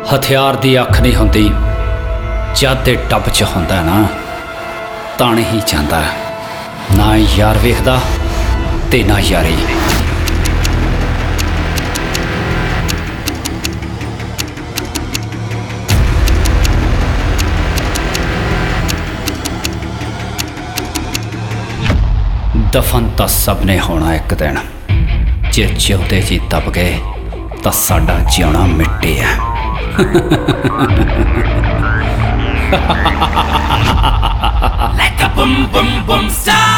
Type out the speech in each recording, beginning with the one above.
ਹਥਿਆਰ ਦੀ ਅੱਖ ਨਹੀਂ ਹੁੰਦੀ, ਜਦ ਦੇ ਟੱਬ 'ਚ ਹੁੰਦਾ ਨਾ ਤਣ ਹੀ ਜਾਂਦਾ, ਨਾ ਯਾਰ ਵੇਖਦਾ ਤੇ ਨਾ ਯਾਰੀ। ਦਫਨ ਤਾਂ ਸਭ ਨੇ ਹੋਣਾ ਇੱਕ ਦਿਨ, ਜੇ ਜਿਉਂਦੇ ਜੀ ਦਬ ਗਏ ਤਾਂ ਸਾਡਾ ਜਿਉਣਾ ਮਿੱਟੀ ਹੈ। Like a boom boom boom star.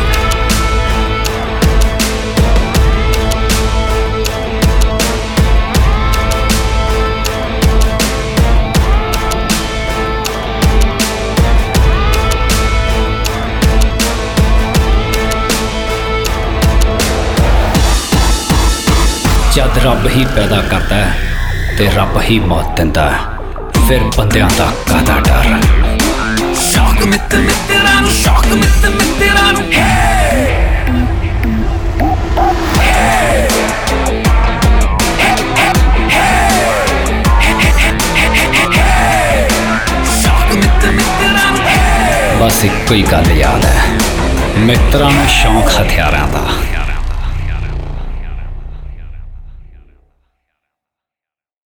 ਜਦ ਰੱਬ ਹੀ ਪੈਦਾ ਕਰਦਾ ਹੈ ਤੇ ਰੱਬ ਹੀ ਮੌਤ ਦਿੰਦਾ ਹੈ, ਫਿਰ ਬੰਦਿਆਂ ਦਾ ਕਾਹਦਾ ਡਰ। Shock ਮਿੱਤਰਾਂ ਨੂੰ, shock ਮਿੱਤਰਾਂ ਨੂੰ। Shock ਮਿੱਤਰਾਂ ਨੂੰ। ਬਸ ਇੱਕੋ ਹੀ ਗੱਲ ਯਾਦ ਹੈ, ਮਿੱਤਰਾਂ ਨੂੰ ਸ਼ੌਂਕ ਹਥਿਆਰਾਂ ਦਾ।